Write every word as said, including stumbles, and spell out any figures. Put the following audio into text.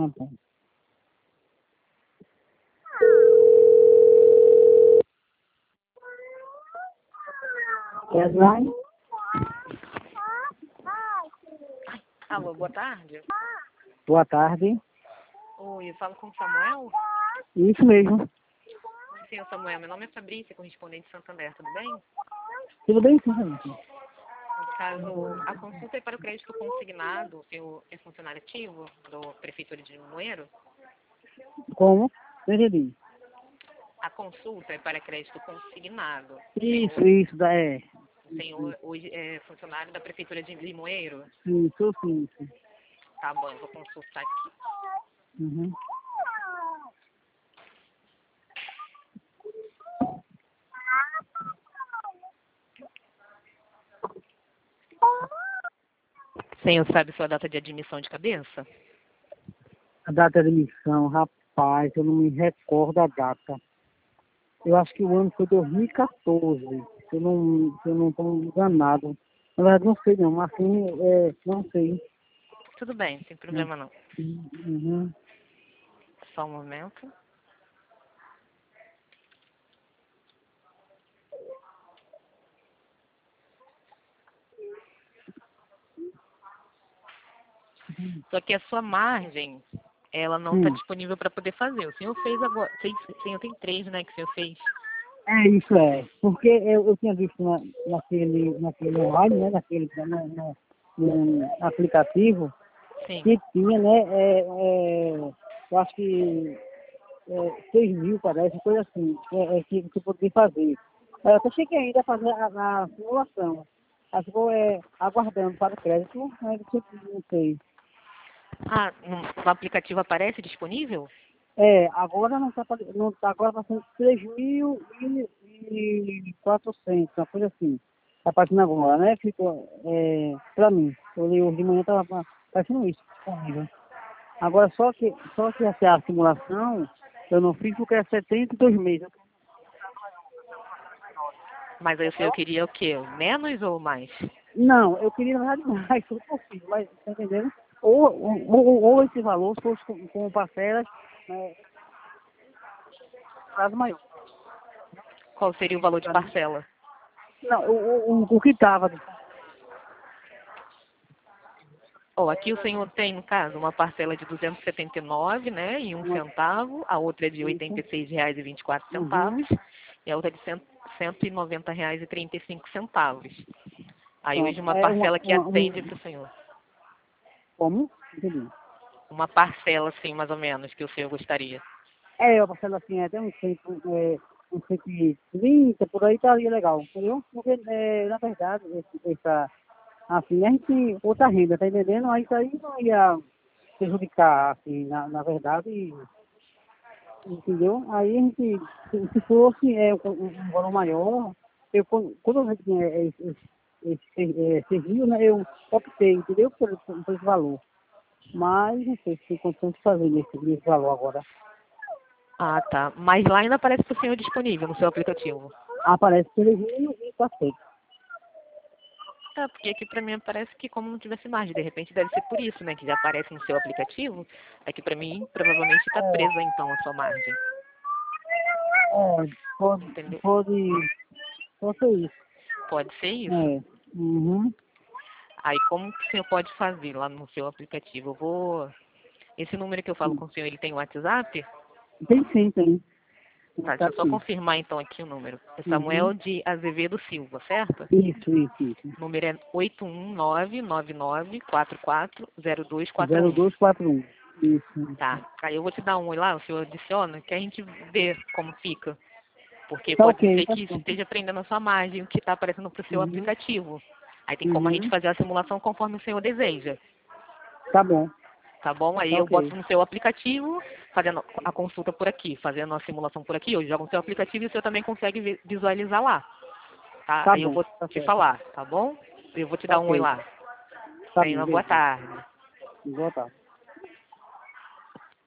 Ah, tá. Caroline? Alô, boa tarde. Boa tarde. Oi, eu falo com o Samuel. Isso mesmo. Sim, Samuel, meu nome é Fabrícia, correspondente de Santander, tudo bem? Tudo bem, sim, gente? No caso, a consulta é para o crédito consignado, o senhor é funcionário ativo do Prefeitura de Limoeiro? Como? Não entendi. A consulta é para crédito consignado. O Isso, senhor, isso, da, é. o senhor hoje é funcionário da Prefeitura de Limoeiro? Isso, sim, isso. Tá bom, eu vou consultar aqui. Uhum. O senhor sabe sua data de admissão de cabeça? A data de emissão, rapaz, eu não me recordo a data. Eu acho que o ano foi dois mil e quatorze, se eu não se eu não estou enganado. Na verdade, não sei não, mas assim, é, não sei. Tudo bem, sem Né? problema não. Uhum. Só um momento. Só que a sua margem, ela não está Hum. disponível para poder fazer. O senhor fez agora. Fez, o senhor tem três, né, que o senhor fez. É, isso é. Porque eu, eu tinha visto na, naquele, naquele online, né, naquele na, na, no aplicativo, Sim. que tinha, né, é, é, eu acho que é, seis mil, parece, coisa assim, é, é, que você poderia fazer. Eu até cheguei ainda a fazer a, a simulação. Aí ficou é, aguardando para o crédito, mas eu não sei. Ah, no, no aplicativo aparece disponível? É, agora não está, não tá, agora está sendo três mil e quatrocentos, uma coisa assim. Está passando agora, né? Ficou, é, para mim, eu li hoje de manhã, estava parecendo isso, disponível. Agora, só que, só que essa a simulação, eu não fiz porque é setenta e dois meses. Mas aí o senhor queria o quê? Menos ou mais? Não, eu queria, na verdade, mais, se fosse possível, mas, tá entendendo? Ou, ou, ou, ou esse valor, se fosse com, com parcelas, é, prazo maior. Qual seria o valor de parcela? Não, o, o, o que estava. Oh, aqui o senhor tem, no caso, uma parcela de duzentos e setenta e nove, né, e um centavo, a outra é de oitenta e seis reais e vinte e quatro Uhum. centavos, e a outra é de cento e noventa reais e trinta e cinco centavos. Aí hoje Pronto. uma É uma, parcela que uma, atende um, para o senhor. como? Entendi. Uma parcela, assim, mais ou menos, que o senhor gostaria. É, eu parcelo assim, é, até uns cento, é, uns cento e trinta, por aí estaria legal, entendeu? Porque, é, na verdade, esse, essa, assim, a gente, outra renda, tá entendendo? Aí isso aí não ia prejudicar, assim, na, na verdade, entendeu? Aí a gente, se, se fosse é, um, um valor maior, eu, quando quando eu tinha esse, esse, esse é, serviço, né, eu optei, entendeu? Por, por, por esse valor. Mas não sei se tem condição de fazer nesse, nesse valor agora. Ah, tá. Mas lá ainda aparece para o senhor disponível no seu aplicativo. Aparece três mil e quatrocentos. Tá, porque aqui pra mim parece que como não tivesse margem, de repente deve ser por isso, né, que já aparece no seu aplicativo. Aqui pra mim provavelmente está presa então a sua margem, É, pode, entendeu? pode, pode ser isso. Pode ser isso. É. Uhum. Aí como que o senhor pode fazer lá no seu aplicativo? Eu vou... Esse número que eu falo com o senhor, ele tem WhatsApp? Tem sim, tem. Tá, Tá deixa eu só aqui. confirmar então aqui o número. É Uhum. Samuel de Azevedo Silva, certo? Isso, isso, isso. O número é oito um nove nove nove quatro quatro zero dois quatro zero um. dois quatro um. Isso. Tá. Aí eu vou te dar um oi lá, o senhor adiciona, que a gente vê como fica. Porque Tá pode ok, ser tá que bom. esteja prendendo a sua margem, o que está aparecendo para o seu Uhum. aplicativo. Aí tem como a gente Uhum. fazer a simulação conforme o senhor deseja. Tá bom. Tá bom? Aí Tá eu ok. boto no seu aplicativo, fazendo a consulta por aqui, fazendo a simulação por aqui. Eu jogo no seu aplicativo e o senhor também consegue vi- visualizar lá. Tá? Tá Aí eu bom. vou Tá te certo. falar, tá bom? Eu vou te Tá dar um oi ok. lá. Tá Tenha bom, uma boa beleza. tarde. Boa tarde.